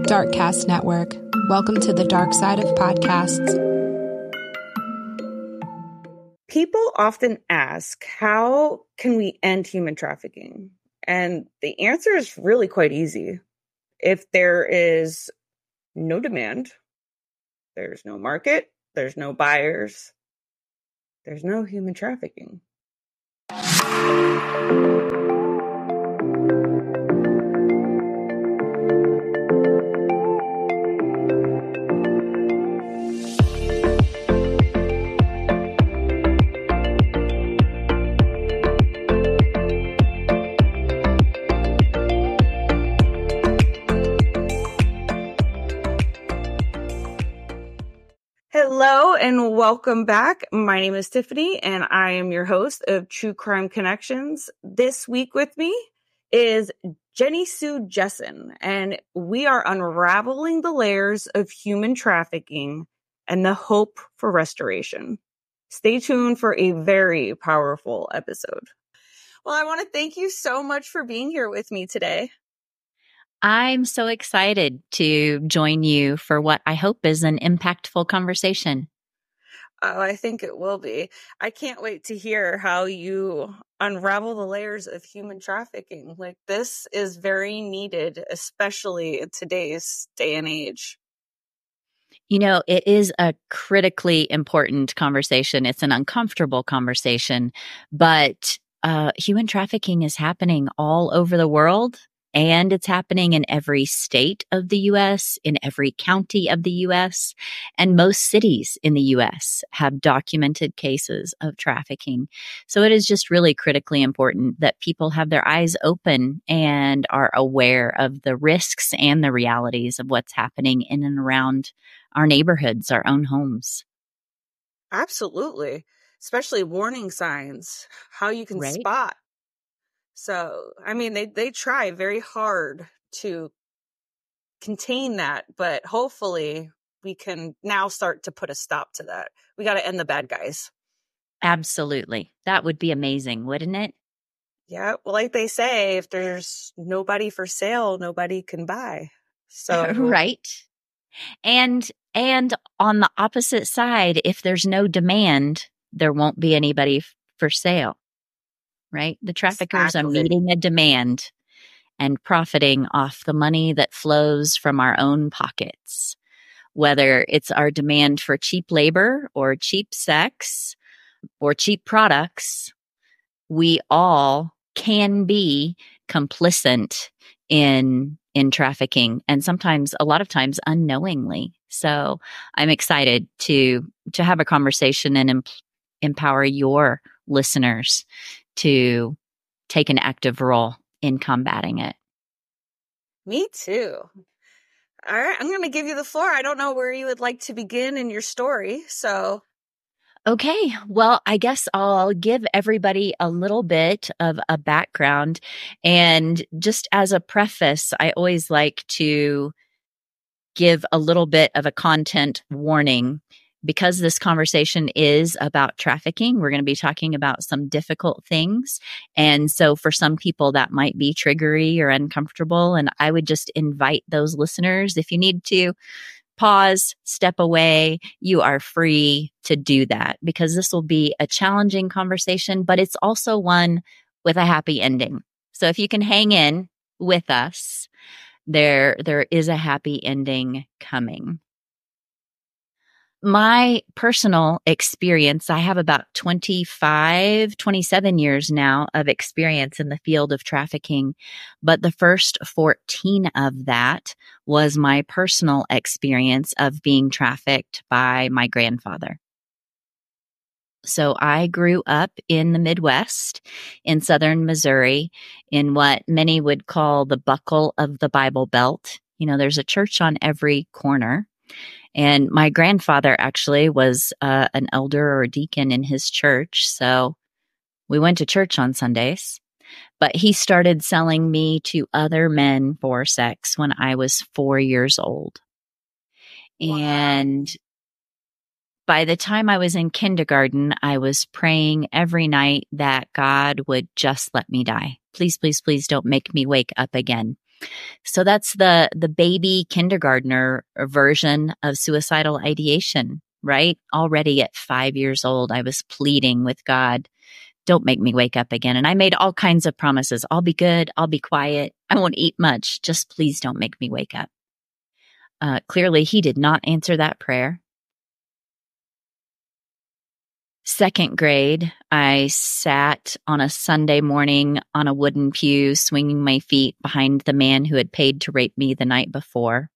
Darkcast Network. Welcome to the dark side of podcasts. People often ask, how can we end human trafficking? And the answer is really quite easy. If there is no demand, there's no market, there's no buyers, there's no human trafficking. Hello and welcome back. My name is Tiffany and I am your host of True Crime Connections. This week with me is Jenny Sue Jessen, and we are unraveling the layers of human trafficking and the hope for restoration. Stay tuned for a very powerful episode. Well, I want to thank you so much for being here with me today. I'm so excited to join you for what I hope is an impactful conversation. Oh, I think it will be. I can't wait to hear how you unravel the layers of human trafficking. Like, this is very needed, especially in today's day and age. You know, it is a critically important conversation. It's an uncomfortable conversation, but human trafficking is happening all over the world. And it's happening in every state of the U.S., in every county of the U.S., and most cities in the U.S. have documented cases of trafficking. So it is just really critically important that people have their eyes open and are aware of the risks and the realities of what's happening in and around our neighborhoods, our own homes. Absolutely. Especially warning signs, how you can spot. So, I mean, they try very hard to contain that, but hopefully we can now start to put a stop to that. We got to end the bad guys. Absolutely. That would be amazing, wouldn't it? Yeah. Well, like they say, if there's nobody for sale, nobody can buy. So right. And on the opposite side, if there's no demand, there won't be anybody for sale. Right? The traffickers are meeting a demand and profiting off the money that flows from our own pockets. Whether it's our demand for cheap labor or cheap sex or cheap products, we all can be complicit in trafficking, and sometimes, a lot of times, unknowingly. So I'm excited to have a conversation and empower your listeners to take an active role in combating it. Me too. All right, I'm going to give you the floor. I don't know where you would like to begin in your story, so. Okay, well, I guess I'll give everybody a little bit of a background. And just as a preface, I always like to give a little bit of a content warning. Because this conversation is about trafficking, we're going to be talking about some difficult things. And so for some people that might be triggery or uncomfortable. And I would just invite those listeners, if you need to pause, step away, you are free to do that, because this will be a challenging conversation, but it's also one with a happy ending. So if you can hang in with us, there is a happy ending coming. My personal experience, I have about 27 years now of experience in the field of trafficking, but the first 14 of that was my personal experience of being trafficked by my grandfather. So I grew up in the Midwest, in southern Missouri, in what many would call the buckle of the Bible Belt. You know, there's a church on every corner. And my grandfather actually was an elder or a deacon in his church. So we went to church on Sundays. But he started selling me to other men for sex when I was 4 years old. Wow. And by the time I was in kindergarten, I was praying every night that God would just let me die. Please, please, please don't make me wake up again. So that's the baby kindergartner version of suicidal ideation, right? Already at 5 years old, I was pleading with God, don't make me wake up again. And I made all kinds of promises. I'll be good. I'll be quiet. I won't eat much. Just please don't make me wake up. Clearly, he did not answer that prayer. Second grade, I sat on a Sunday morning on a wooden pew, swinging my feet behind the man who had paid to rape me the night before.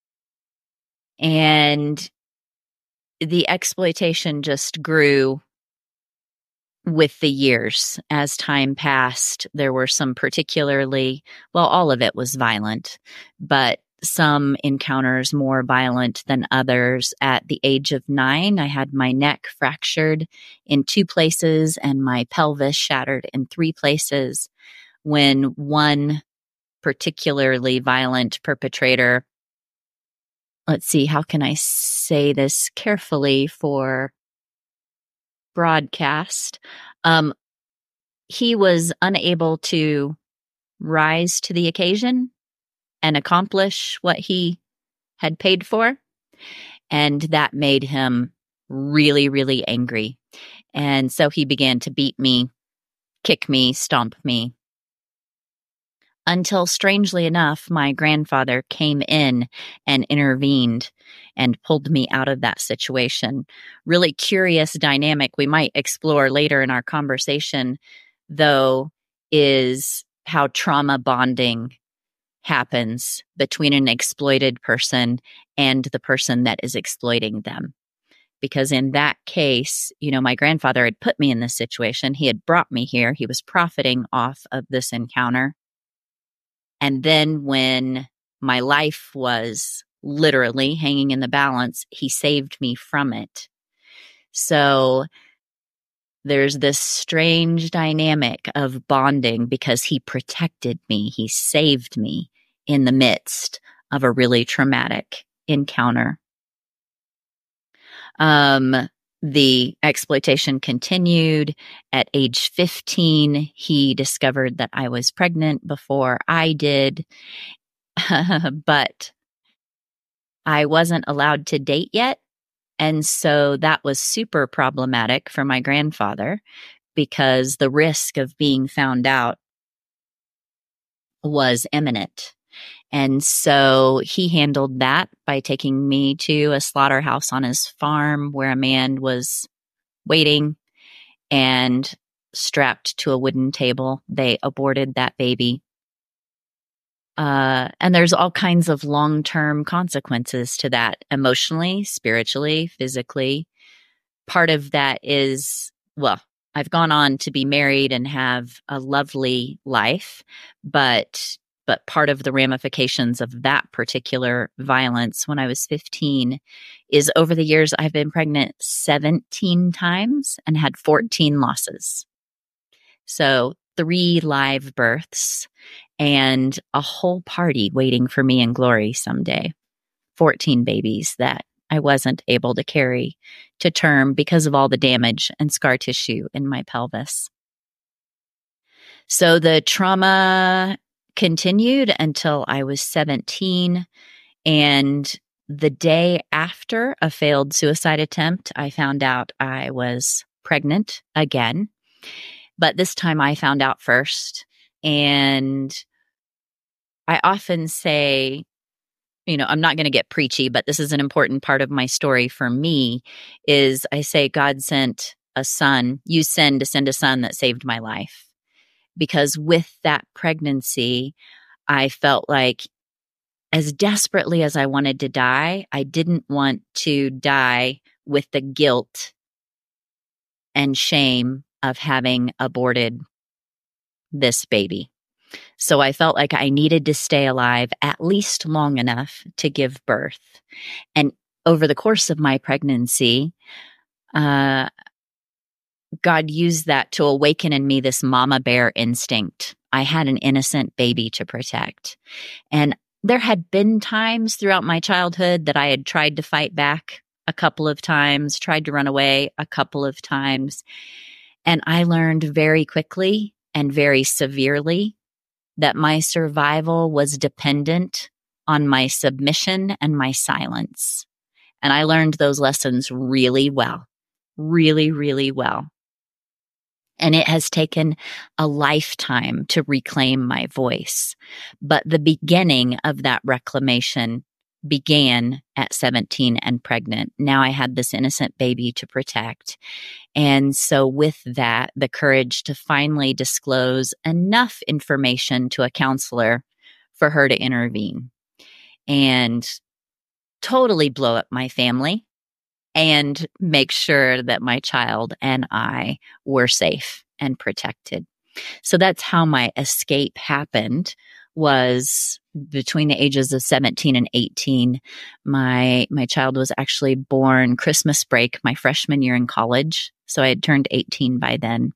And the exploitation just grew with the years. As time passed, there were some particularly, well, all of it was violent, but some encounters more violent than others. At the age of 9, I had my neck fractured in 2 places and my pelvis shattered in 3 places when one particularly violent perpetrator, let's see, how can I say this carefully for broadcast? He was unable to rise to the occasion and accomplish what he had paid for. And that made him really, really angry. And so he began to beat me, kick me, stomp me. Until, strangely enough, my grandfather came in and intervened and pulled me out of that situation. Really curious dynamic we might explore later in our conversation, though, is how trauma bonding happens between an exploited person and the person that is exploiting them. Because in that case, my grandfather had put me in this situation. He had brought me here. He was profiting off of this encounter. And then when my life was literally hanging in the balance, he saved me from it. So there's this strange dynamic of bonding because he protected me. He saved me in the midst of a really traumatic encounter. The exploitation continued. At age 15, he discovered that I was pregnant before I did, but I wasn't allowed to date yet. And so that was super problematic for my grandfather because the risk of being found out was imminent. And so he handled that by taking me to a slaughterhouse on his farm where a man was waiting and strapped to a wooden table. They aborted that baby. And there's all kinds of long-term consequences to that, emotionally, spiritually, physically. Part of that is, well, I've gone on to be married and have a lovely life, but part of the ramifications of that particular violence when I was 15 is over the years, I've been pregnant 17 times and had 14 losses. So 3 live births and a whole party waiting for me in glory someday. 14 babies that I wasn't able to carry to term because of all the damage and scar tissue in my pelvis. So the trauma continued until I was 17. And the day after a failed suicide attempt, I found out I was pregnant again. But this time I found out first. And I often say, I'm not going to get preachy, but this is an important part of my story for me, is I say God sent a son, used sin to send a son that saved my life. Because with that pregnancy, I felt like as desperately as I wanted to die, I didn't want to die with the guilt and shame of having aborted this baby. So I felt like I needed to stay alive at least long enough to give birth. And over the course of my pregnancy, God used that to awaken in me this mama bear instinct. I had an innocent baby to protect. And there had been times throughout my childhood that I had tried to fight back a couple of times, tried to run away a couple of times. And I learned very quickly and very severely that my survival was dependent on my submission and my silence. And I learned those lessons really well, really, really well. And it has taken a lifetime to reclaim my voice. But the beginning of that reclamation began at 17 and pregnant. Now I had this innocent baby to protect. And so with that, the courage to finally disclose enough information to a counselor for her to intervene and totally blow up my family and make sure that my child and I were safe and protected. So that's how my escape happened, was between the ages of 17 and 18. My child was actually born Christmas break, my freshman year in college. So I had turned 18 by then.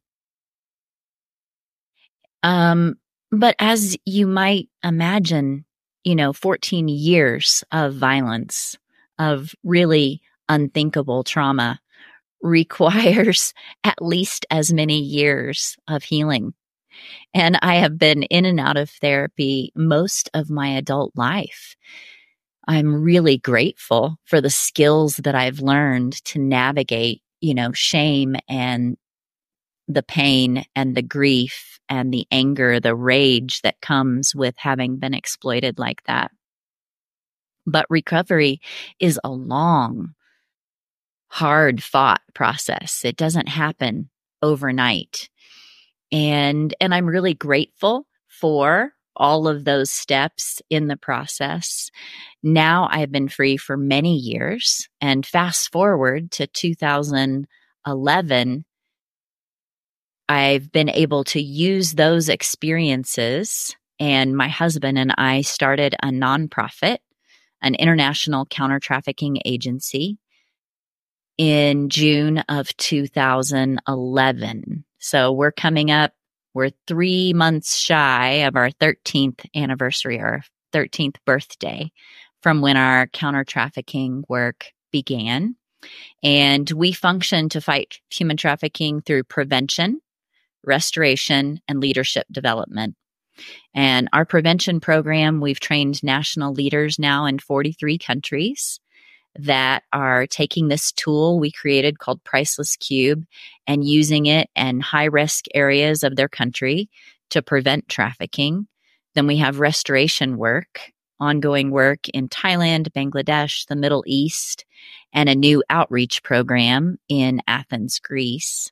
But as you might imagine, 14 years of violence, of really unthinkable trauma, requires at least as many years of healing. And I have been in and out of therapy most of my adult life. I'm really grateful for the skills that I've learned to navigate, shame and the pain and the grief and the anger, the rage that comes with having been exploited like that. But recovery is a long, hard fought process. It doesn't happen overnight. And I'm really grateful for all of those steps in the process. Now I've been free for many years, and fast forward to 2011, I've been able to use those experiences, and my husband and I started a nonprofit, an international counter-trafficking agency, in June of 2011. So we're 3 months shy of our 13th anniversary, or 13th birthday from when our counter-trafficking work began. And we function to fight human trafficking through prevention, restoration, and leadership development. And our prevention program, we've trained national leaders now in 43 countries that are taking this tool we created called Priceless Cube and using it in high-risk areas of their country to prevent trafficking. Then we have restoration work, ongoing work in Thailand, Bangladesh, the Middle East, and a new outreach program in Athens, Greece.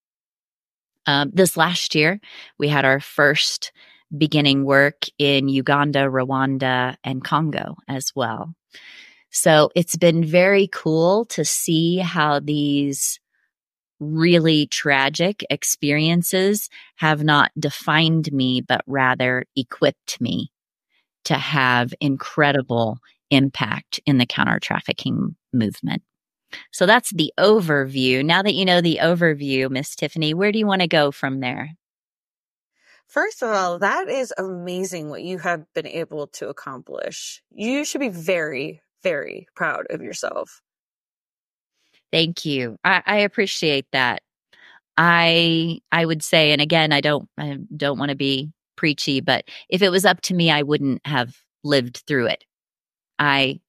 This last year, we had our first beginning work in Uganda, Rwanda, and Congo as well. So it's been very cool to see how these really tragic experiences have not defined me, but rather equipped me to have incredible impact in the counter-trafficking movement. So that's the overview. Now that you know the overview, Miss Tiffany, where do you want to go from there? First of all, that is amazing what you have been able to accomplish. You should be very, very proud of yourself. Thank you. I appreciate that. I would say, and again, I don't want to be preachy, but if it was up to me, I wouldn't have lived through it. I,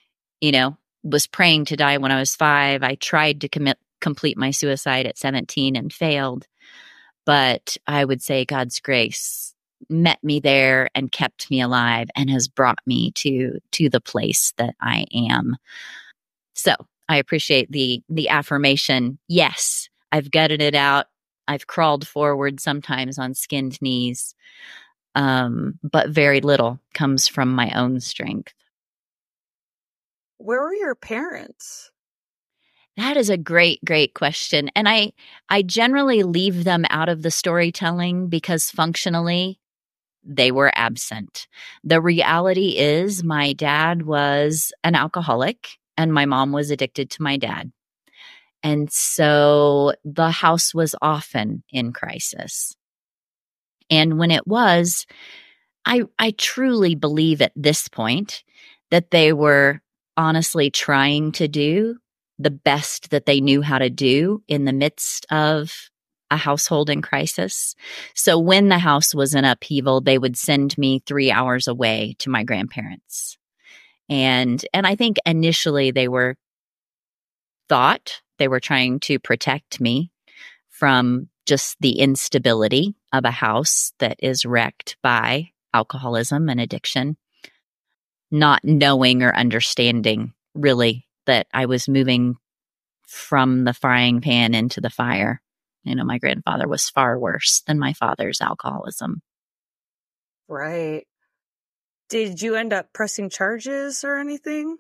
was praying to die when I was 5. I tried to complete my suicide at 17 and failed. But I would say God's grace met me there and kept me alive and has brought me to the place that I am. So I appreciate the affirmation. Yes, I've gutted it out. I've crawled forward sometimes on skinned knees. But very little comes from my own strength. Where were your parents? That is a great, great question. And I generally leave them out of the storytelling because functionally they were absent. The reality is my dad was an alcoholic and my mom was addicted to my dad. And so the house was often in crisis. And when it was, I truly believe at this point that they were honestly trying to do the best that they knew how to do in the midst of a household in crisis. So when the house was in upheaval, they would send me 3 hours away to my grandparents. And I think initially they were trying to protect me from just the instability of a house that is wrecked by alcoholism and addiction, not knowing or understanding really that I was moving from the frying pan into the fire. My grandfather was far worse than my father's alcoholism. Right. Did you end up pressing charges or anything?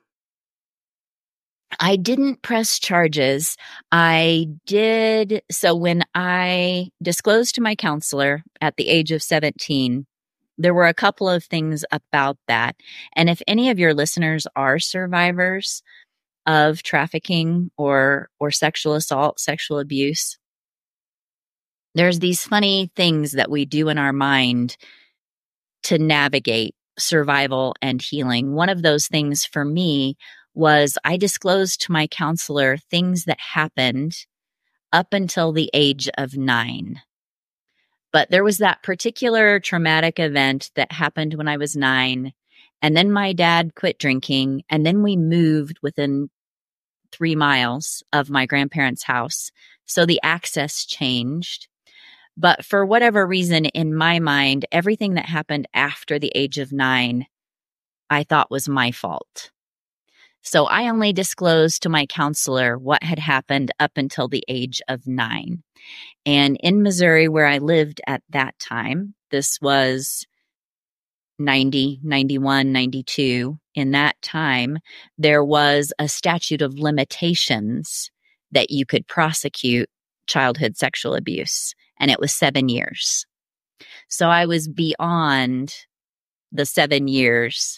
I didn't press charges. I did. So when I disclosed to my counselor at the age of 17, there were a couple of things about that. And if any of your listeners are survivors of trafficking or sexual assault, sexual abuse, there's these funny things that we do in our mind to navigate survival and healing. One of those things for me was I disclosed to my counselor things that happened up until the age of 9. But there was that particular traumatic event that happened when I was 9. And then my dad quit drinking. And then we moved within 3 miles of my grandparents' house. So the access changed. But for whatever reason, in my mind, everything that happened after the age of 9, I thought was my fault. So I only disclosed to my counselor what had happened up until the age of 9. And in Missouri, where I lived at that time, this was 90, 91, 92. In that time, there was a statute of limitations that you could prosecute childhood sexual abuse, and it was 7 years. So I was beyond the 7 years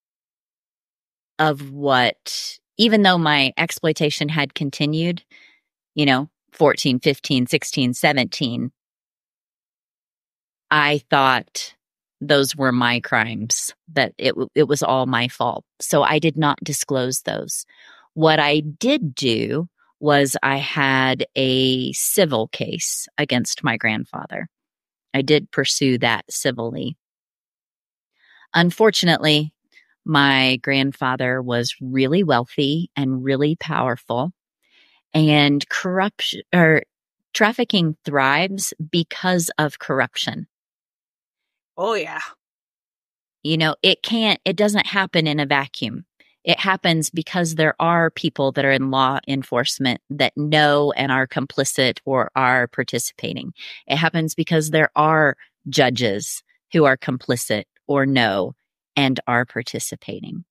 of what, even though my exploitation had continued, 14, 15, 16, 17, I thought those were my crimes, that it was all my fault. So I did not disclose those. What I did do was I had a civil case against my grandfather. I did pursue that civilly. Unfortunately, my grandfather was really wealthy and really powerful, and trafficking thrives because of corruption. Oh, yeah. It doesn't happen in a vacuum. It happens because there are people that are in law enforcement that know and are complicit or are participating. It happens because there are judges who are complicit or know and are participating.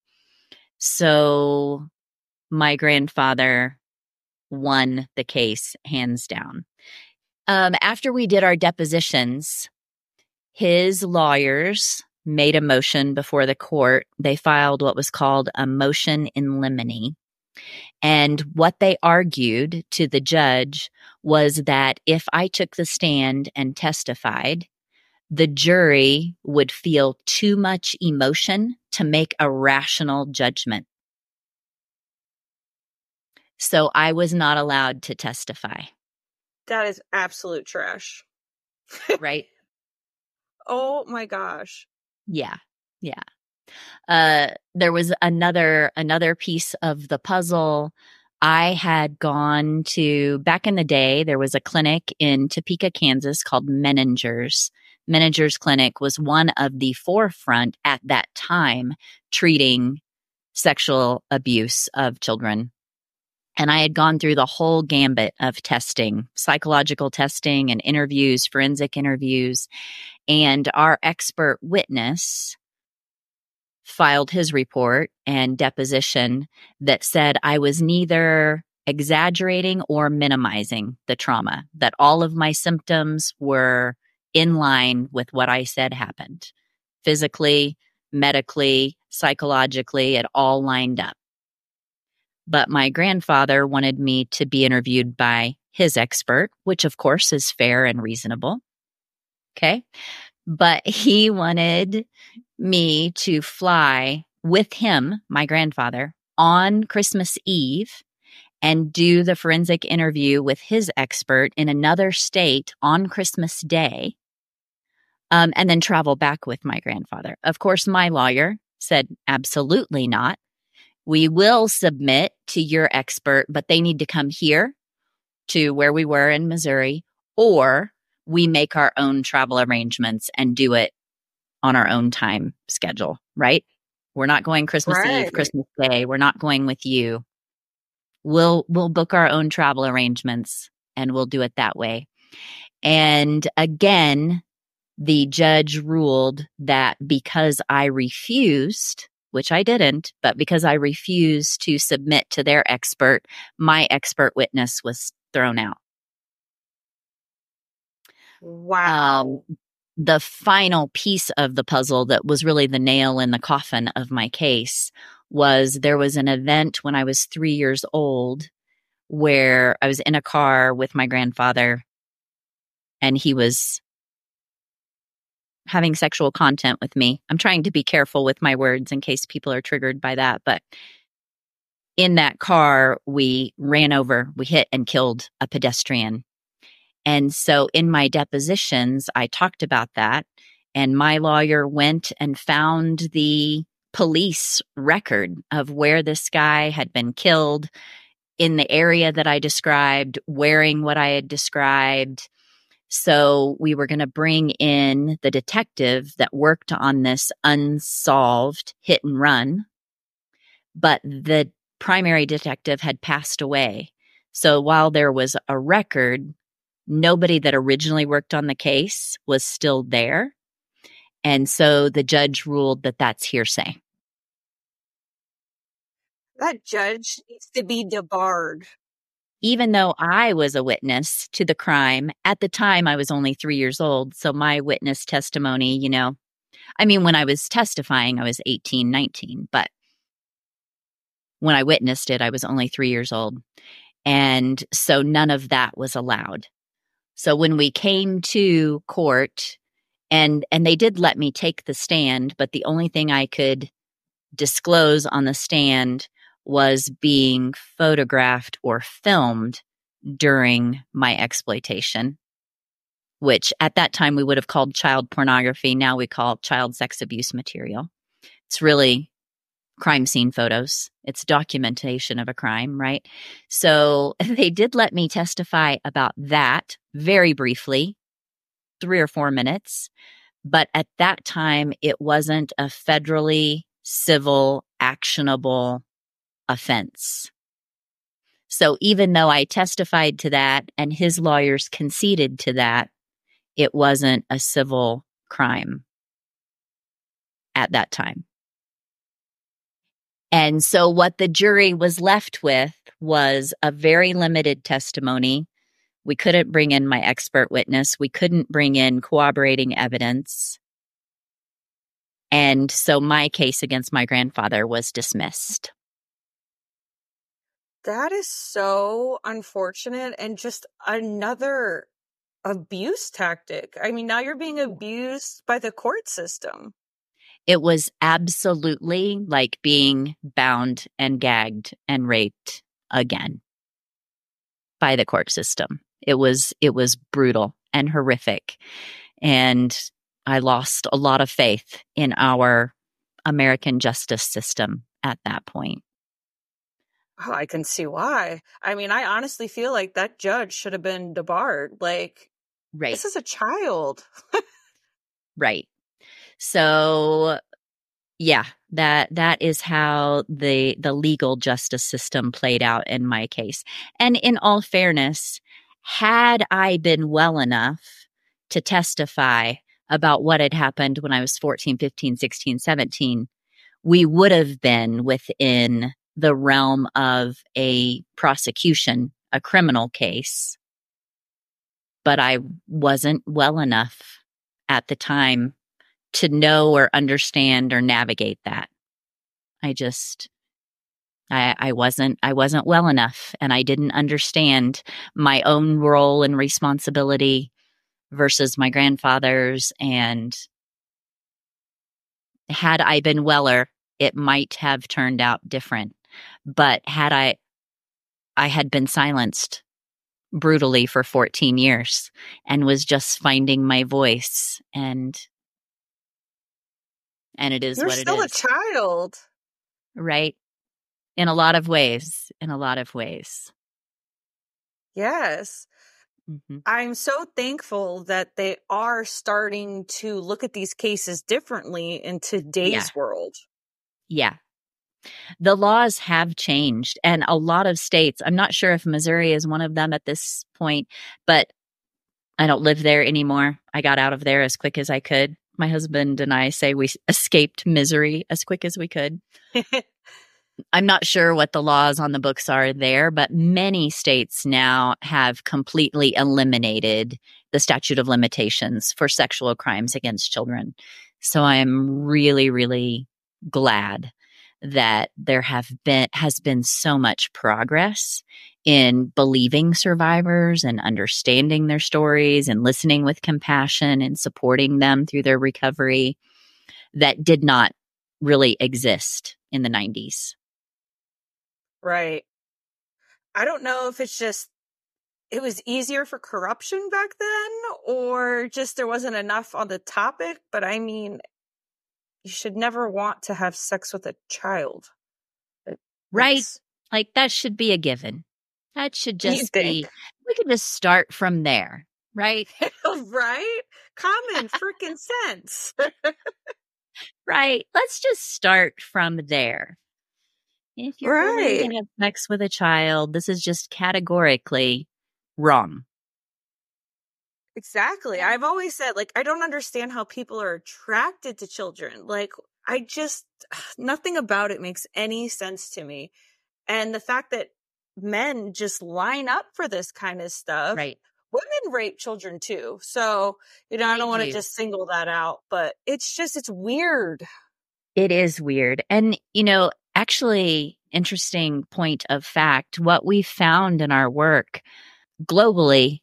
So my grandfather won the case hands down. After we did our depositions, his lawyers made a motion before the court. They filed what was called a motion in limine. And what they argued to the judge was that if I took the stand and testified, the jury would feel too much emotion to make a rational judgment. So I was not allowed to testify. That is absolute trash. Right? Oh my gosh. Yeah. There was another piece of the puzzle. I had gone to, back in the day, there was a clinic in Topeka, Kansas called Menninger's. Menninger's Clinic was one of the forefront at that time treating sexual abuse of children. And I had gone through the whole gambit of testing, psychological testing and interviews, forensic interviews. And our expert witness filed his report and deposition that said I was neither exaggerating or minimizing the trauma, that all of my symptoms were in line with what I said happened. Physically, medically, psychologically, it all lined up. But my grandfather wanted me to be interviewed by his expert, which of course is fair and reasonable. Okay. But he wanted me to fly with him, my grandfather, on Christmas Eve and do the forensic interview with his expert in another state on Christmas Day, and then travel back with my grandfather. Of course, my lawyer said, absolutely not. We will submit to your expert, but they need to come here to where we were in Missouri, or we make our own travel arrangements and do it on our own time schedule, right? We're not going Christmas Eve, Christmas Day. We're not going with you. We'll book our own travel arrangements and we'll do it that way. And again, the judge ruled that because I refused, which I didn't, but because I refused to submit to their expert, my expert witness was thrown out. Wow. The final piece of the puzzle that was really the nail in the coffin of my case was there was an event when I was 3 years old where I was in a car with my grandfather and he was having sexual content with me. I'm trying to be careful with my words in case people are triggered by that. But in that car, we hit and killed a pedestrian. And so in my depositions, I talked about that. And my lawyer went and found the police record of where this guy had been killed in the area that I described, wearing what I had described. So we were going to bring in the detective that worked on this unsolved hit and run, but the primary detective had passed away. So while there was a record, nobody that originally worked on the case was still there. And so the judge ruled that that's hearsay. That judge needs to be debarred. Even though I was a witness to the crime, at the time I was only 3 years old. So my witness testimony, when I was testifying, I was 18, 19. But when I witnessed it, I was only 3 years old. And so none of that was allowed. So when we came to court, and they did let me take the stand, but the only thing I could disclose on the stand was being photographed or filmed during my exploitation, which at that time we would have called child pornography. Now we call it child sex abuse material. It's really crime scene photos. It's documentation of a crime, right? So they did let me testify about that very briefly, 3 or 4 minutes. But at that time, it wasn't a federally civil actionable offense. So even though I testified to that and his lawyers conceded to that, it wasn't a civil crime at that time. And so what the jury was left with was a very limited testimony. We couldn't bring in my expert witness. We couldn't bring in corroborating evidence. And so my case against my grandfather was dismissed. That is so unfortunate and just another abuse tactic. I mean, now you're being abused by the court system. It was absolutely like being bound and gagged and raped again by the court system. It was brutal and horrific. And I lost a lot of faith in our American justice system at that point. Oh, I can see why. I mean, I honestly feel like that judge should have been debarred. Like, right. This is a child. Right. So, yeah, that is how the legal justice system played out in my case. And in all fairness, had I been well enough to testify about what had happened when I was 14, 15, 16, 17, we would have been within the realm of a prosecution, a criminal case. But I wasn't well enough at the time to know or understand or navigate that. I wasn't well enough, and I didn't understand my own role and responsibility versus my grandfather's. And had I been weller, it might have turned out different. But had I had been silenced brutally for 14 years and was just finding my voice, and it is You're what it still a is. child. Right? In a lot of ways. Yes. Mm-hmm. I'm so thankful that they are starting to look at these cases differently in today's world. Yeah. The laws have changed, and a lot of states, I'm not sure if Missouri is one of them at this point, but I don't live there anymore. I got out of there as quick as I could. My husband and I say we escaped misery as quick as we could. I'm not sure what the laws on the books are there, but many states now have completely eliminated the statute of limitations for sexual crimes against children. So I'm really, really glad that there has been so much progress in believing survivors and understanding their stories and listening with compassion and supporting them through their recovery that did not really exist in the 90s. Right. I don't know if it's just it was easier for corruption back then, or just there wasn't enough on the topic. But I mean, you should never want to have sex with a child. Right? Like that should be a given. That should just be, we can just start from there, right? Right? Common freaking sense. Right. Let's just start from there. If you're willing to have sex with a child, this is just categorically wrong. Exactly. I've always said, like, I don't understand how people are attracted to children. Like, nothing about it makes any sense to me. And the fact that men just line up for this kind of stuff. Right. Women rape children too. So, I don't want to just single that out, but it's weird. It is weird. And, actually, interesting point of fact, what we found in our work globally,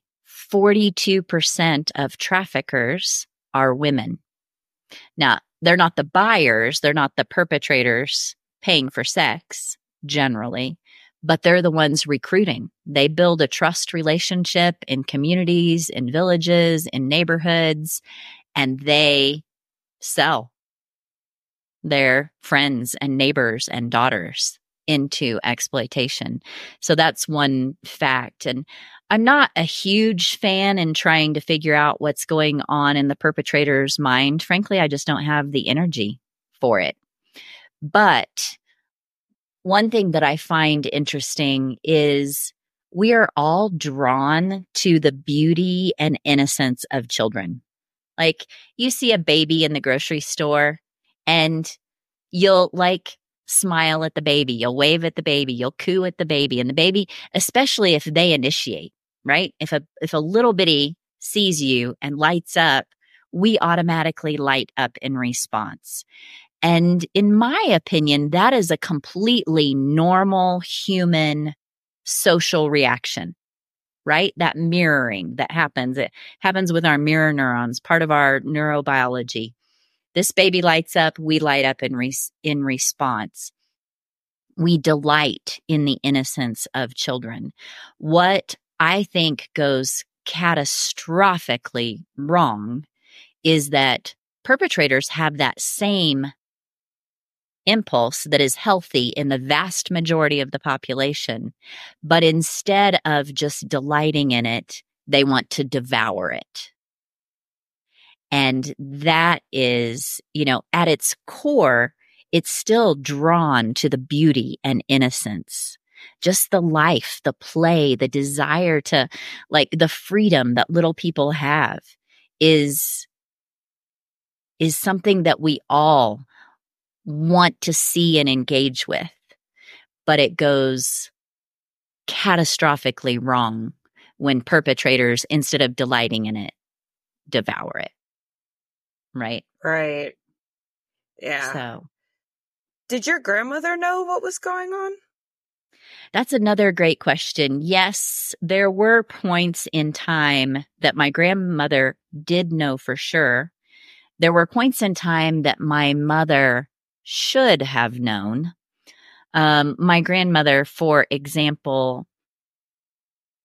42% of traffickers are women. Now, they're not the buyers, they're not the perpetrators paying for sex generally, but they're the ones recruiting. They build a trust relationship in communities, in villages, in neighborhoods, and they sell their friends and neighbors and daughters into exploitation. So that's one fact. And I'm not a huge fan in trying to figure out what's going on in the perpetrator's mind. Frankly, I just don't have the energy for it. But one thing that I find interesting is we are all drawn to the beauty and innocence of children. Like you see a baby in the grocery store and you'll smile at the baby, you'll wave at the baby, you'll coo at the baby, and the baby, especially if they initiate, right? If a little bitty sees you and lights up, we automatically light up in response. And in my opinion, that is a completely normal human social reaction, right? That mirroring that happens. It happens with our mirror neurons, part of our neurobiology. This baby lights up, we light up in response. We delight in the innocence of children. What I think goes catastrophically wrong is that perpetrators have that same impulse that is healthy in the vast majority of the population, but instead of just delighting in it, they want to devour it. And that is, at its core, it's still drawn to the beauty and innocence, just the life, the play, the desire to, the freedom that little people have is something that we all want to see and engage with. But it goes catastrophically wrong when perpetrators, instead of delighting in it, devour it. Right. Right. Yeah. So, did your grandmother know what was going on? That's another great question. Yes, there were points in time that my grandmother did know for sure. There were points in time that my mother should have known. My grandmother, for example,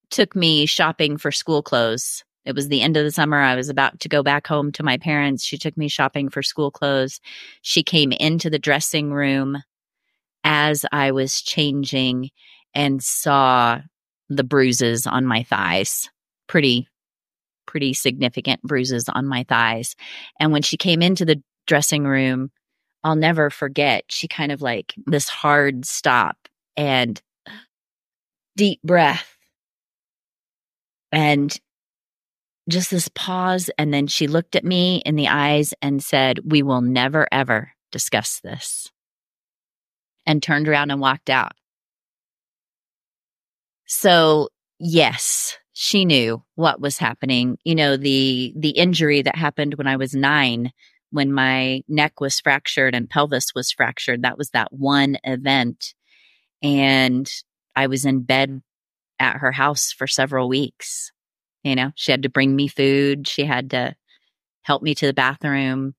took me shopping for school clothes. It was the end of the summer. I was about to go back home to my parents. She took me shopping for school clothes. She came into the dressing room as I was changing and saw the bruises on my thighs. Pretty significant bruises on my thighs. And when she came into the dressing room, I'll never forget, she kind of like this hard stop and deep breath and just this pause. And then she looked at me in the eyes and said, "We will never, ever discuss this," and turned around and walked out. So yes, she knew what was happening. You know, the injury that happened when I was 9, when my neck was fractured and pelvis was fractured, that was that one event. And I was in bed at her house for several weeks. You know, she had to bring me food. She had to help me to the bathroom.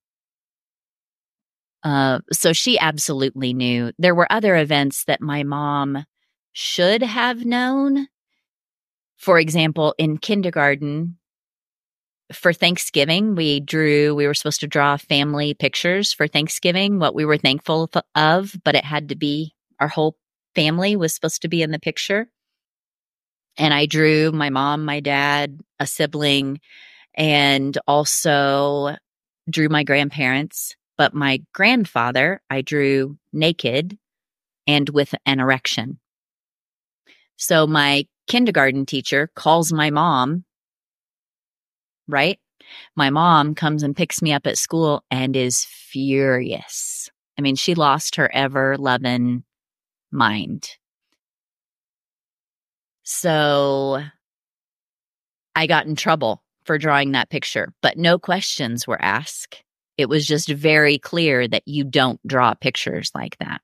So she absolutely knew. There were other events that my mom should have known. For example, in kindergarten, for Thanksgiving, we were supposed to draw family pictures for Thanksgiving, what we were thankful of, but it had to be, our whole family was supposed to be in the picture. And I drew my mom, my dad, a sibling, and also drew my grandparents. But my grandfather, I drew naked and with an erection. So my kindergarten teacher calls my mom, right? My mom comes and picks me up at school and is furious. I mean, she lost her ever-loving mind. So I got in trouble for drawing that picture, but no questions were asked. It was just very clear that you don't draw pictures like that.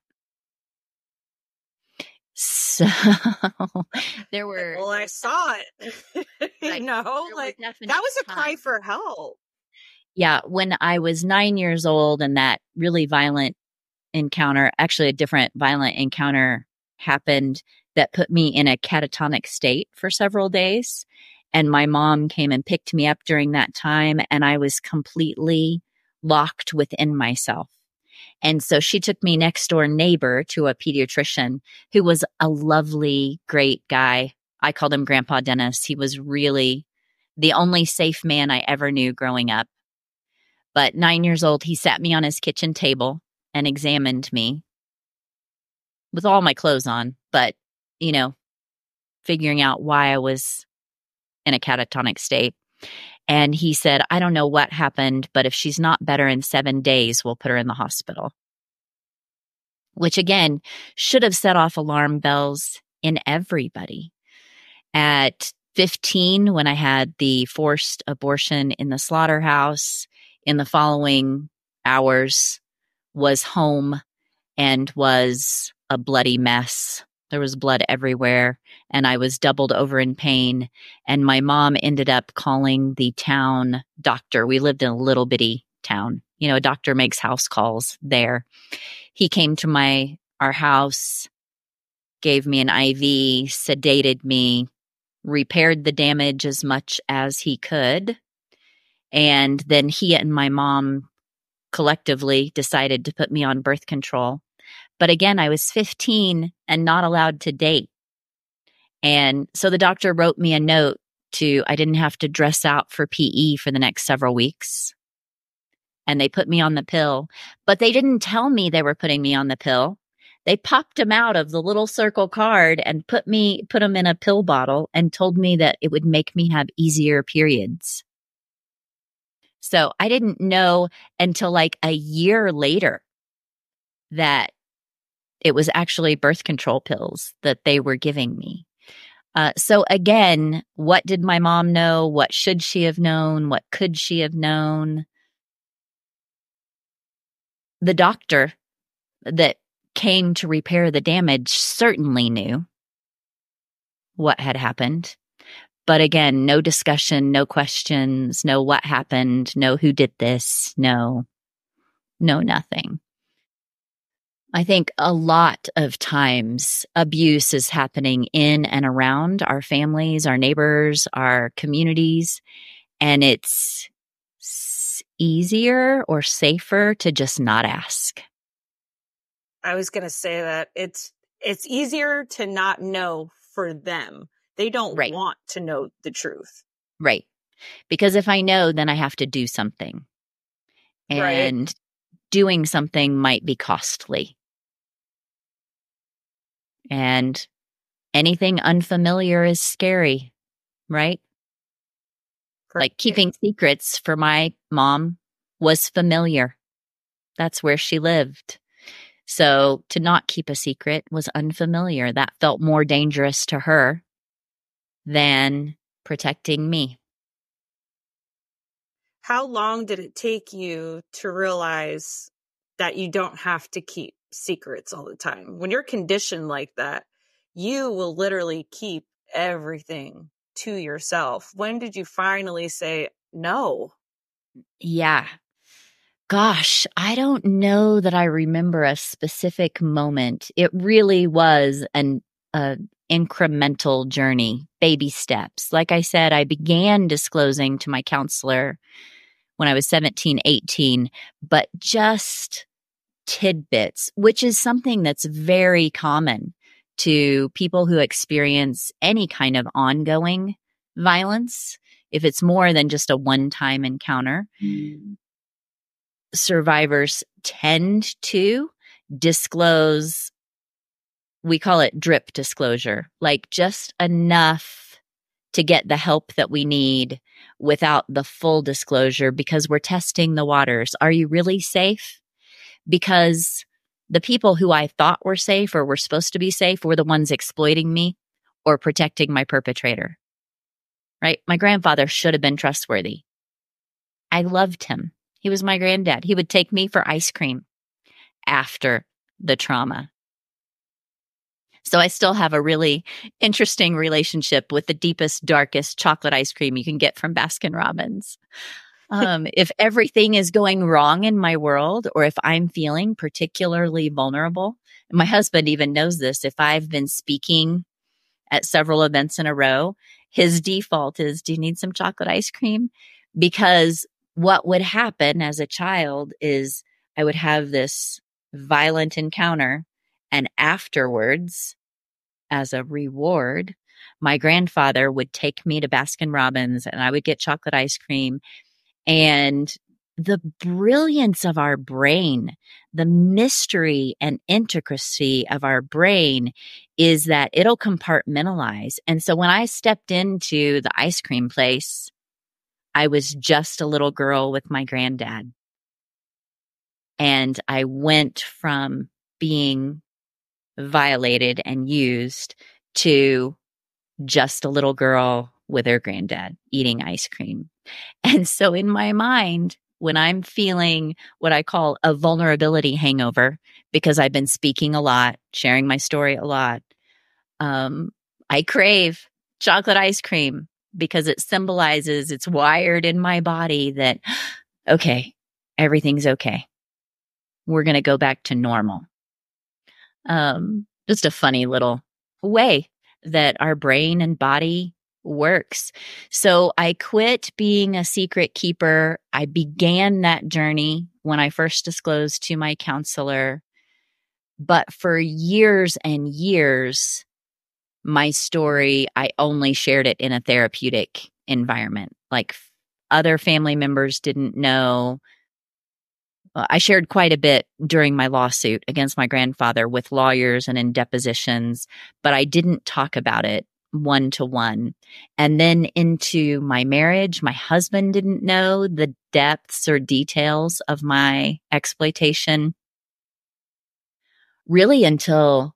So there were. Well, I saw it. Like, that was a cry for help. Yeah. When I was 9 years old and that really violent encounter, actually a different violent encounter happened that put me in a catatonic state for several days. And my mom came and picked me up during that time, and I was completely locked within myself. And so she took me next door neighbor to a pediatrician who was a lovely, great guy. I called him Grandpa Dennis. He was really the only safe man I ever knew growing up. But 9 years old, he sat me on his kitchen table and examined me with all my clothes on, but, you know, figuring out why I was in a catatonic state. And he said, "I don't know what happened, but if she's not better in 7 days, we'll put her in the hospital." Which again, should have set off alarm bells in everybody. At 15, when I had the forced abortion in the slaughterhouse, in the following hours was home and was a bloody mess. There was blood everywhere, and I was doubled over in pain. And my mom ended up calling the town doctor. We lived in a little bitty town. You know, a doctor makes house calls there. He came to our house, gave me an IV, sedated me, repaired the damage as much as he could. And then he and my mom collectively decided to put me on birth control. But again, I was 15 and not allowed to date. And so the doctor wrote me a note I didn't have to dress out for PE for the next several weeks. And they put me on the pill, but they didn't tell me they were putting me on the pill. They popped them out of the little circle card and put them in a pill bottle and told me that it would make me have easier periods. So I didn't know until like a year later that it was actually birth control pills that they were giving me. So again, what did my mom know? What should she have known? What could she have known? The doctor that came to repair the damage certainly knew what had happened. But again, no discussion, no questions, no what happened, no who did this, no nothing. I think a lot of times abuse is happening in and around our families, our neighbors, our communities, and it's easier or safer to just not ask. I was going to say that it's easier to not know for them. They don't want to know the truth. Right. Because if I know, then I have to do something. And doing something might be costly. And anything unfamiliar is scary, right? Like keeping secrets for my mom was familiar. That's where she lived. So to not keep a secret was unfamiliar. That felt more dangerous to her than protecting me. How long did it take you to realize that you don't have to keep secrets all the time? When you're conditioned like that, you will literally keep everything to yourself. When did you finally say no? Yeah. Gosh, I don't know that I remember a specific moment. It really was an incremental journey, baby steps. Like I said, I began disclosing to my counselor when I was 17, 18, but just tidbits, which is something that's very common to people who experience any kind of ongoing violence. If it's more than just a one-time encounter, survivors tend to disclose, we call it drip disclosure, like just enough to get the help that we need without the full disclosure, because we're testing the waters. Are you really safe? Because the people who I thought were safe or were supposed to be safe were the ones exploiting me or protecting my perpetrator, right? My grandfather should have been trustworthy. I loved him. He was my granddad. He would take me for ice cream after the trauma. So I still have a really interesting relationship with the deepest, darkest chocolate ice cream you can get from Baskin-Robbins. If everything is going wrong in my world, or if I'm feeling particularly vulnerable, and my husband even knows this, if I've been speaking at several events in a row, his default is, do you need some chocolate ice cream? Because what would happen as a child is I would have this violent encounter, and afterwards, as a reward, my grandfather would take me to Baskin-Robbins and I would get chocolate ice cream. And the brilliance of our brain, the mystery and intricacy of our brain is that it'll compartmentalize. And so when I stepped into the ice cream place, I was just a little girl with my granddad. And I went from being violated and used to just a little girl with her granddad eating ice cream. And so in my mind, when I'm feeling what I call a vulnerability hangover, because I've been speaking a lot, sharing my story a lot, I crave chocolate ice cream because it symbolizes, it's wired in my body that, okay, everything's okay. We're going to go back to normal. Just a funny little way that our brain and body works. So I quit being a secret keeper. I began that journey when I first disclosed to my counselor. But for years and years, my story, I only shared it in a therapeutic environment. Like other family members didn't know. I shared quite a bit during my lawsuit against my grandfather with lawyers and in depositions, but I didn't talk about it one-to-one. And then into my marriage, my husband didn't know the depths or details of my exploitation really until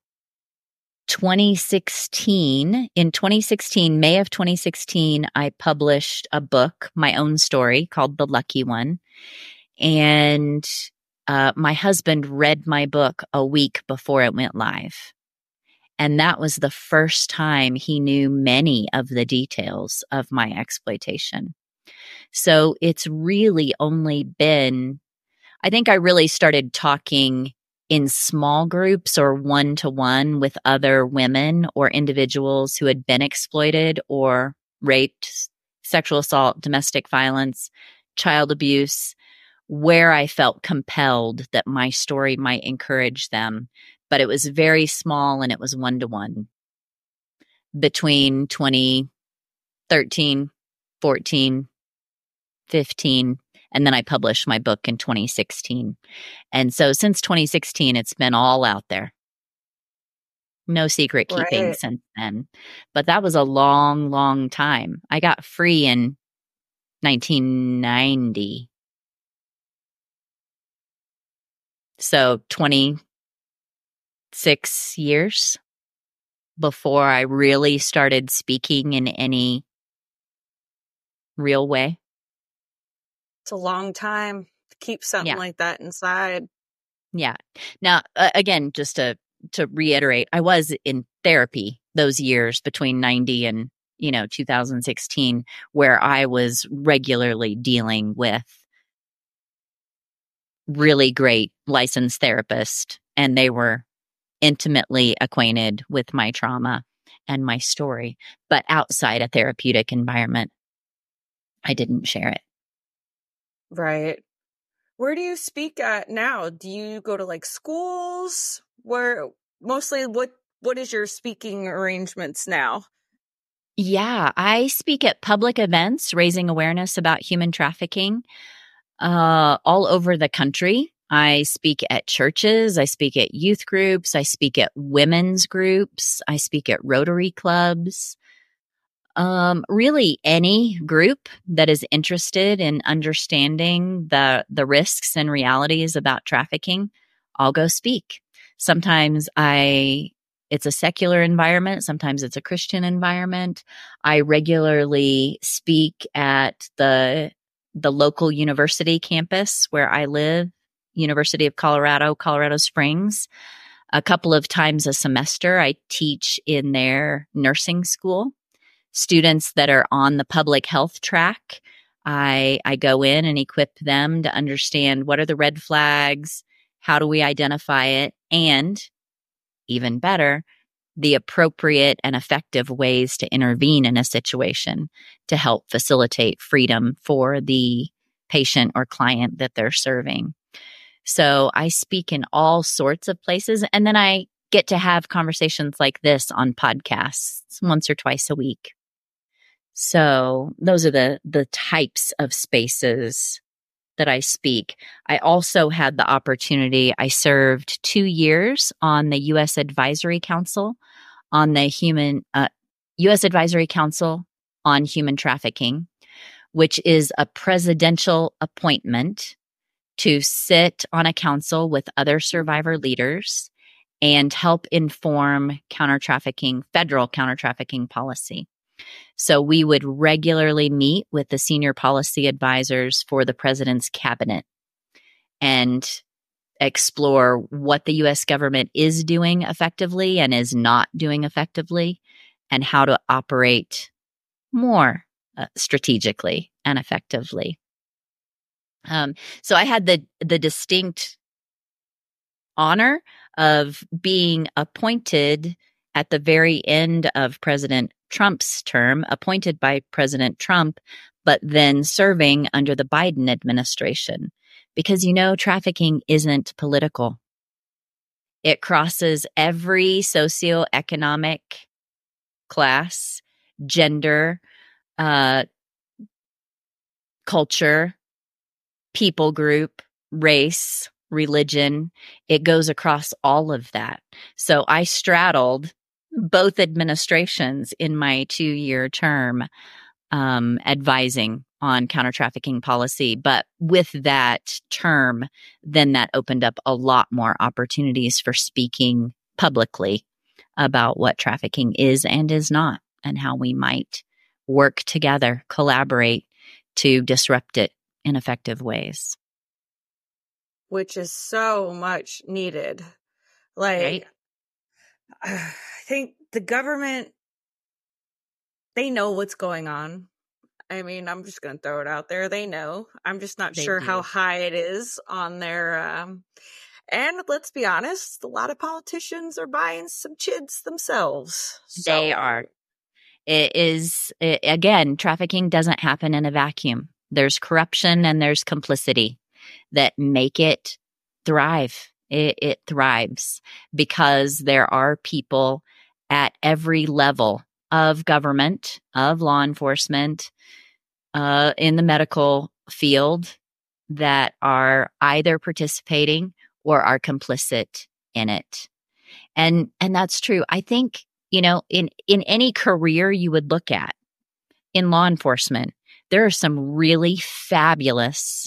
2016. In 2016, May of 2016, I published a book, my own story called The Lucky One. And my husband read my book a week before it went live. And that was the first time he knew many of the details of my exploitation. So it's really only been, I think I really started talking in small groups or one-to-one with other women or individuals who had been exploited or raped, sexual assault, domestic violence, child abuse, where I felt compelled that my story might encourage them. But it was very small and it was one-to-one between 2013, 14, 15, and then I published my book in 2016. And so since 2016, it's been all out there. No secret keeping Right. since then. But that was a long, long time. I got free in 1990. So 26 years before I really started speaking in any real way. It's a long time to keep something like that inside. Yeah. Now, again, just to reiterate, I was in therapy those years between 90 and, 2016, where I was regularly dealing with really great licensed therapists, and they were intimately acquainted with my trauma and my story. But outside a therapeutic environment, I didn't share it. Right. Where do you speak at now? Do you go to like schools? Where mostly what is your speaking arrangements now? Yeah, I speak at public events raising awareness about human trafficking all over the country. I speak at churches, I speak at youth groups, I speak at women's groups, I speak at Rotary clubs. Really any group that is interested in understanding the risks and realities about trafficking, I'll go speak. Sometimes it's a secular environment. Sometimes it's a Christian environment. I regularly speak at the local university campus where I live, University of Colorado, Colorado Springs. A couple of times a semester, I teach in their nursing school. Students that are on the public health track, I go in and equip them to understand what are the red flags, how do we identify it, and even better, the appropriate and effective ways to intervene in a situation to help facilitate freedom for the patient or client that they're serving. So I speak in all sorts of places, and then I get to have conversations like this on podcasts once or twice a week. So those are the types of spaces that I speak. I also had the opportunity, I served 2 years on the U.S. Advisory Council on the U.S. Advisory Council on Human Trafficking, which is a presidential appointment to sit on a council with other survivor leaders and help inform federal counter-trafficking policy. So we would regularly meet with the senior policy advisors for the president's cabinet and explore what the U.S. government is doing effectively and is not doing effectively, and how to operate more strategically and effectively. So I had the distinct honor of being appointed at the very end of President Trump's term, appointed by President Trump, but then serving under the Biden administration. Because, trafficking isn't political. It crosses every socioeconomic class, gender, culture, people group, race, religion. It goes across all of that. So I straddled both administrations in my 2-year term, advising on counter-trafficking policy. But with that term, then that opened up a lot more opportunities for speaking publicly about what trafficking is and is not, and how we might work together, collaborate to disrupt it in effective ways. Which is so much needed. Right? I think the government, they know what's going on. I mean, I'm just going to throw it out there. They know. I'm just not sure how high it is on their And let's be honest, a lot of politicians are buying some chids themselves. They are. Again, trafficking doesn't happen in a vacuum. There's corruption and there's complicity that make it thrive. It thrives because there are people at every level of government, of law enforcement, in the medical field that are either participating or are complicit in it. And that's true. I think, in any career you would look at in law enforcement, there are some really fabulous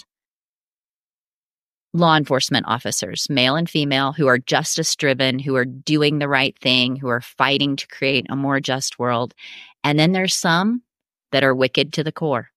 law enforcement officers, male and female, who are justice driven, who are doing the right thing, who are fighting to create a more just world. And then there's some that are wicked to the core.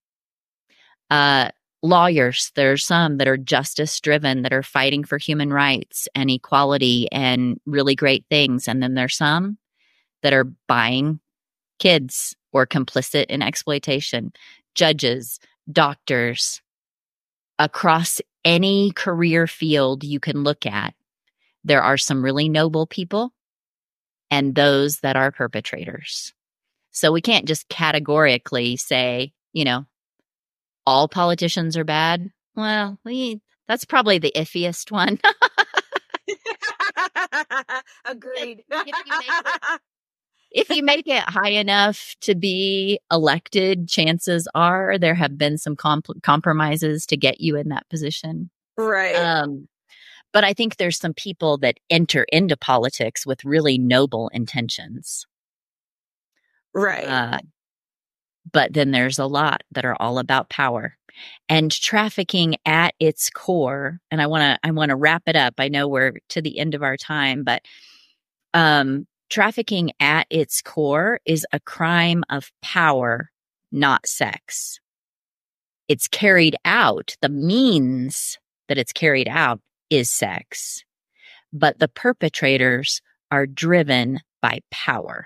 Lawyers, there are some that are justice driven, that are fighting for human rights and equality and really great things. And then there's some that are buying kids or complicit in exploitation. Judges, doctors, across any career field you can look at, there are some really noble people and those that are perpetrators. So we can't just categorically say, all politicians are bad. Well, that's probably the iffiest one. Agreed. If you make it high enough to be elected, chances are there have been some compromises to get you in that position. Right. But I think there's some people that enter into politics with really noble intentions. Right. But then there's a lot that are all about power. And trafficking at its core, and I want to wrap it up. I know we're to the end of our time, but trafficking at its core is a crime of power, not sex. It's carried out, the means that it's carried out is sex, but the perpetrators are driven by power,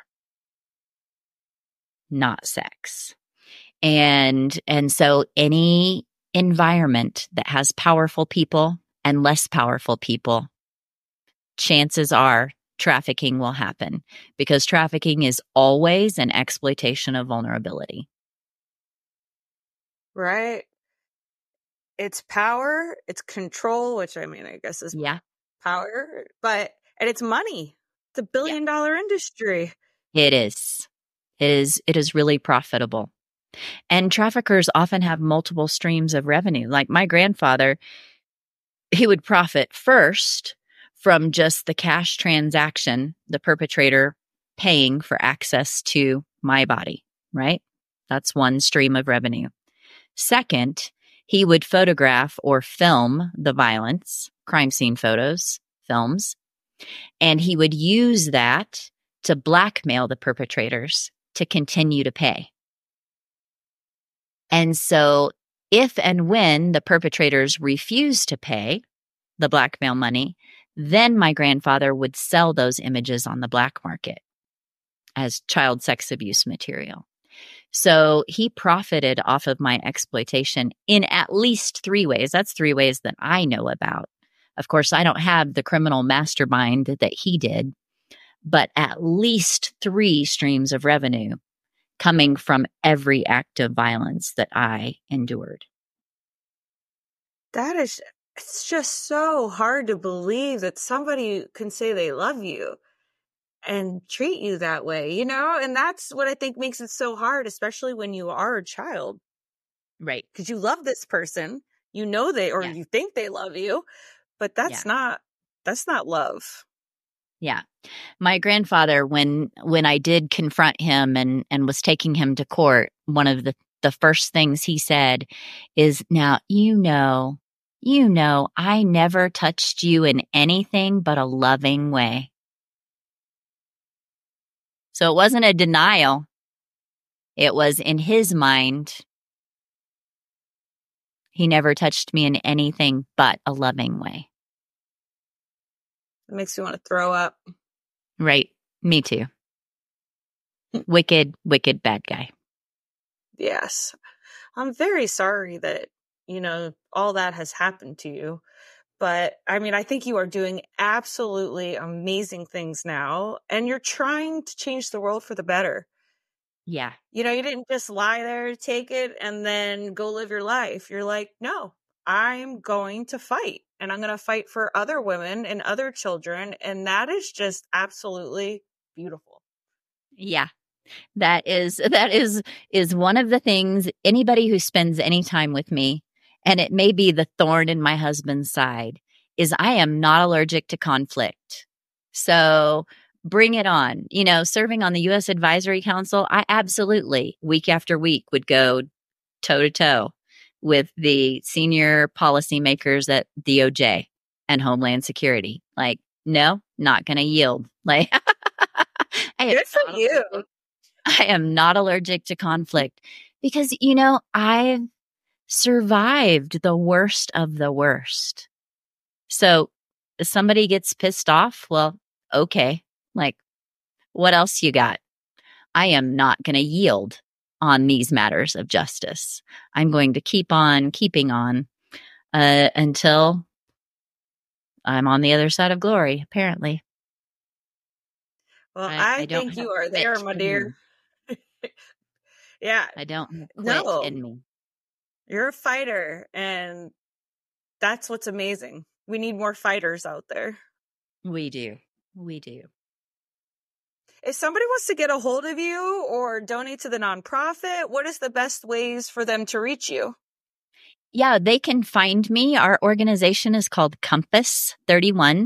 not sex. And so any environment that has powerful people and less powerful people, chances are trafficking will happen, because trafficking is always an exploitation of vulnerability. Right. It's power, it's control, which I guess is power, and it's money. It's $1 billion industry. It is. It is really profitable. And traffickers often have multiple streams of revenue. Like my grandfather, he would profit first from just the cash transaction, the perpetrator paying for access to my body, right? That's one stream of revenue. Second, he would photograph or film the violence, crime scene photos, films, and he would use that to blackmail the perpetrators to continue to pay. And so if and when the perpetrators refuse to pay the blackmail money, then my grandfather would sell those images on the black market as child sex abuse material. So he profited off of my exploitation in at least 3 ways. That's 3 ways that I know about. Of course, I don't have the criminal mastermind that he did, but at least 3 streams of revenue coming from every act of violence that I endured. It's just so hard to believe that somebody can say they love you and treat you that way, and that's what I think makes it so hard, especially when you are a child. Right. Because you love this person, you think they love you, but that's not love. Yeah. My grandfather, when I did confront him and was taking him to court, one of the first things he said is, now, I never touched you in anything but a loving way. So it wasn't a denial. It was in his mind. He never touched me in anything but a loving way. It makes me want to throw up. Right. Me too. Wicked, wicked bad guy. Yes. I'm very sorry that, all that has happened to you. But I mean, I think you are doing absolutely amazing things now, and you're trying to change the world for the better. Yeah. You didn't just lie there, take it, and then go live your life. You're like, no, I'm going to fight, and I'm going to fight for other women and other children. And that is just absolutely beautiful. Yeah. That is one of the things anybody who spends any time with me, and it may be the thorn in my husband's side, is I am not allergic to conflict. So bring it on. Serving on the U.S. Advisory Council, I absolutely week after week would go toe to toe with the senior policymakers at DOJ and Homeland Security. Like, no, not going to yield. Like, Good for you. I am not allergic to conflict because, I've survived the worst of the worst. So if somebody gets pissed off, well, okay. Like, what else you got? I am not going to yield on these matters of justice. I'm going to keep on keeping on until I'm on the other side of glory, apparently. Well, I think you are there, my dear. Yeah. I don't quit in me. You're a fighter, and that's what's amazing. We need more fighters out there. We do. We do. If somebody wants to get a hold of you or donate to the nonprofit, what is the best ways for them to reach you? Yeah, they can find me. Our organization is called Compass 31,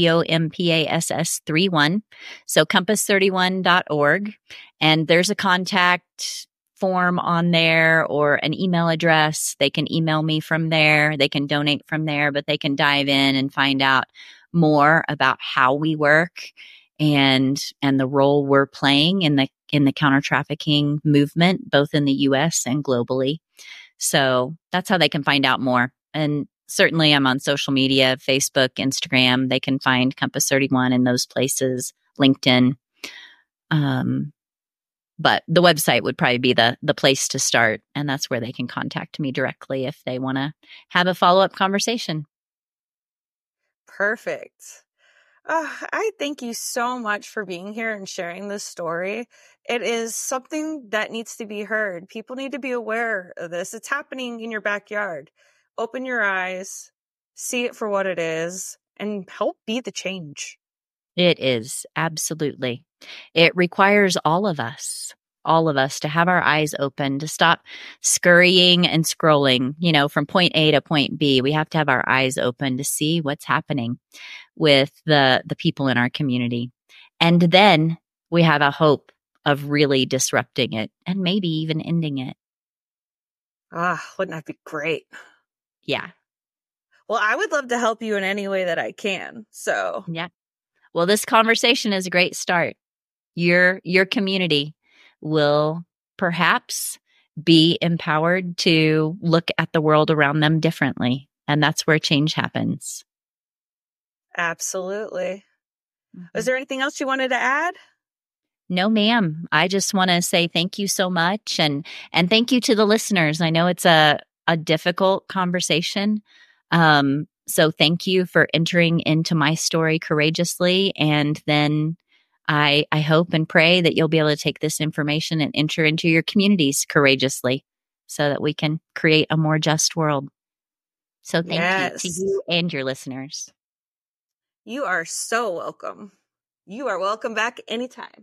COMPASS 31. So compass31.org. And there's a contact form on there or an email address. They can email me from there. They can donate from there, but they can dive in and find out more about how we work and the role we're playing in the counter trafficking movement, both in the US and globally. So that's how they can find out more. And certainly I'm on social media, Facebook, Instagram. They can find Compass 31 in those places, LinkedIn. But the website would probably be the place to start. And that's where they can contact me directly if they want to have a follow-up conversation. Perfect. I thank you so much for being here and sharing this story. It is something that needs to be heard. People need to be aware of this. It's happening in your backyard. Open your eyes, see it for what it is, and help be the change. It is, absolutely. It requires all of us to have our eyes open, to stop scurrying and scrolling, from point A to point B. We have to have our eyes open to see what's happening with the people in our community. And then we have a hope of really disrupting it and maybe even ending it. Wouldn't that be great? Yeah. Well, I would love to help you in any way that I can. So, yeah. Well, this conversation is a great start. Your community will perhaps be empowered to look at the world around them differently. And that's where change happens. Absolutely. Mm-hmm. Is there anything else you wanted to add? No, ma'am. I just want to say thank you so much. And thank you to the listeners. I know it's a difficult conversation. So thank you for entering into my story courageously. And then I hope and pray that you'll be able to take this information and enter into your communities courageously so that we can create a more just world. So thank you to you and your listeners. You are so welcome. You are welcome back anytime.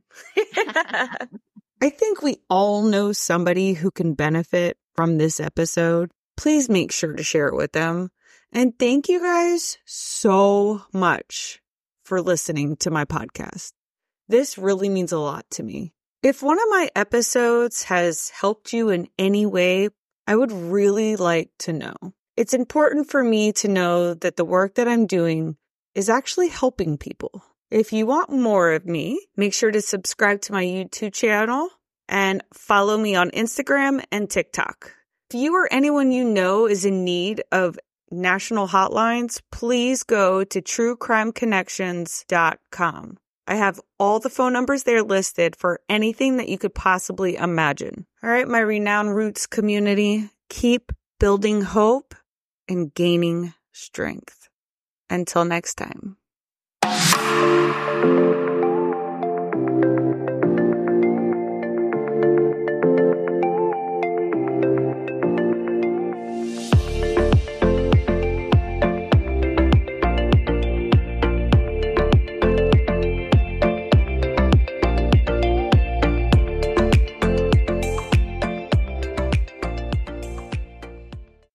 I think we all know somebody who can benefit from this episode. Please make sure to share it with them. And thank you guys so much for listening to my podcast. This really means a lot to me. If one of my episodes has helped you in any way, I would really like to know. It's important for me to know that the work that I'm doing is actually helping people. If you want more of me, make sure to subscribe to my YouTube channel and follow me on Instagram and TikTok. If you or anyone you know is in need of national hotlines, please go to truecrimeconnections.com. I have all the phone numbers there listed for anything that you could possibly imagine. All right, my Renowned Roots community, keep building hope and gaining strength. Until next time.